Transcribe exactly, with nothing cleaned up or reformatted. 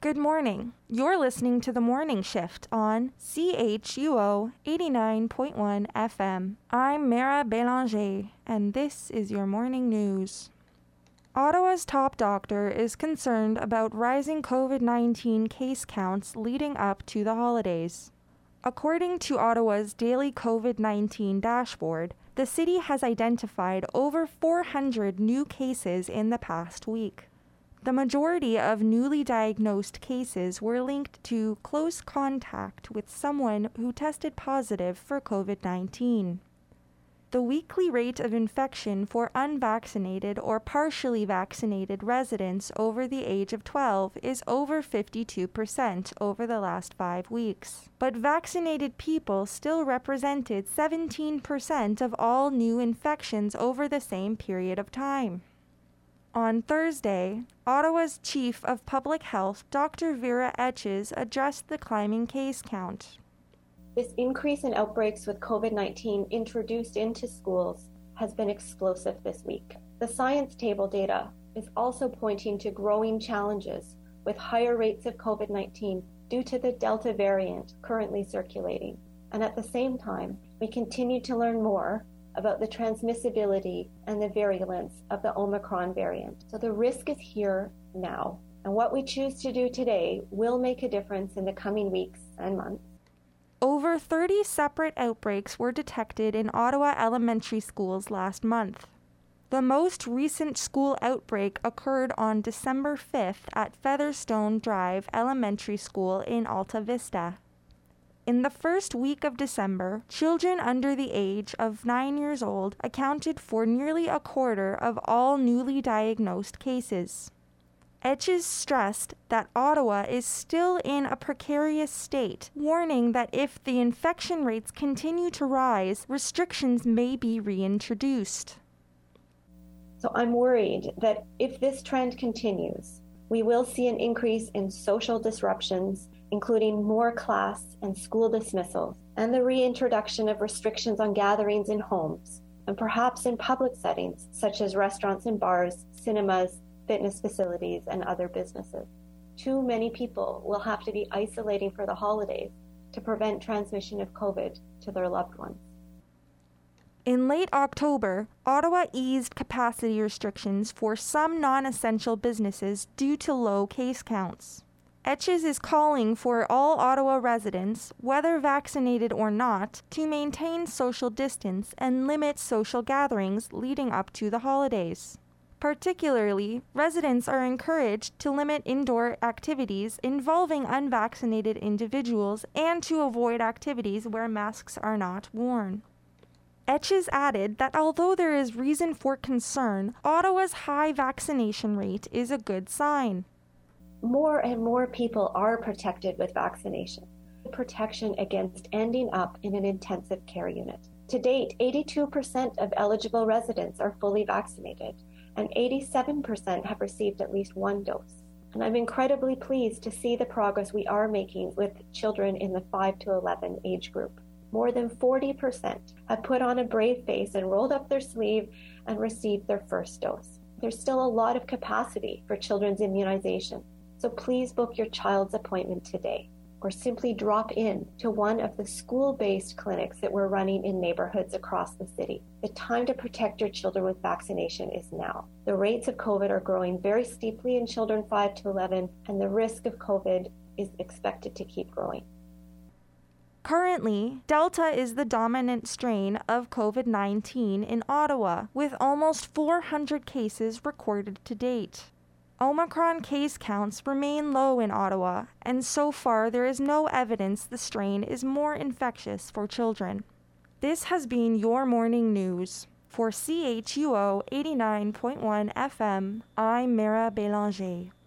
Good morning. You're listening to The Morning Shift on C H U O eighty-nine point one F M. I'm Mara Bélanger, and this is your morning news. Ottawa's top doctor is concerned about rising covid nineteen case counts leading up to the holidays. According to Ottawa's daily covid nineteen dashboard, the city has identified over four hundred new cases in the past week. The majority of newly diagnosed cases were linked to close contact with someone who tested positive for covid nineteen. The weekly rate of infection for unvaccinated or partially vaccinated residents over the age of twelve is over fifty-two percent over the last five weeks. But vaccinated people still represented seventeen percent of all new infections over the same period of time. On Thursday, Ottawa's Chief of Public Health, Doctor Vera Etches, addressed the climbing case count. This increase in outbreaks with covid nineteen introduced into schools has been explosive this week. The science table data is also pointing to growing challenges with higher rates of covid nineteen due to the Delta variant currently circulating. And at the same time, we continue to learn more about the transmissibility and the virulence of the Omicron variant. So the risk is here now. And what we choose to do today will make a difference in the coming weeks and months. Over thirty separate outbreaks were detected in Ottawa elementary schools last month. The most recent school outbreak occurred on December fifth at Featherstone Drive Elementary School in Alta Vista. In the first week of December, children under the age of nine years old accounted for nearly a quarter of all newly diagnosed cases. Etches stressed that Ottawa is still in a precarious state, warning that if the infection rates continue to rise, restrictions may be reintroduced. So I'm worried that if this trend continues, we will see an increase in social disruptions, including more class and school dismissals, and the reintroduction of restrictions on gatherings in homes, and perhaps in public settings, such as restaurants and bars, cinemas, fitness facilities, and other businesses. Too many people will have to be isolating for the holidays to prevent transmission of COVID to their loved ones. In late October, Ottawa eased capacity restrictions for some non-essential businesses due to low case counts. Etches is calling for all Ottawa residents, whether vaccinated or not, to maintain social distance and limit social gatherings leading up to the holidays. Particularly, residents are encouraged to limit indoor activities involving unvaccinated individuals and to avoid activities where masks are not worn. Etches added that although there is reason for concern, Ottawa's high vaccination rate is a good sign. More and more people are protected with vaccination. Protection against ending up in an intensive care unit. To date, eighty-two percent of eligible residents are fully vaccinated, and eighty-seven percent have received at least one dose. And I'm incredibly pleased to see the progress we are making with children in the five to eleven age group. More than forty percent have put on a brave face and rolled up their sleeve and received their first dose. There's still a lot of capacity for children's immunization, so please book your child's appointment today, or simply drop in to one of the school-based clinics that we're running in neighborhoods across the city. The time to protect your children with vaccination is now. The rates of COVID are growing very steeply in children five to eleven, and the risk of COVID is expected to keep growing. Currently, Delta is the dominant strain of covid nineteen in Ottawa, with almost four hundred cases recorded to date. Omicron case counts remain low in Ottawa, and so far there is no evidence the strain is more infectious for children. This has been your morning news. For C H U O eighty-nine point one F M, I'm Mara Bélanger.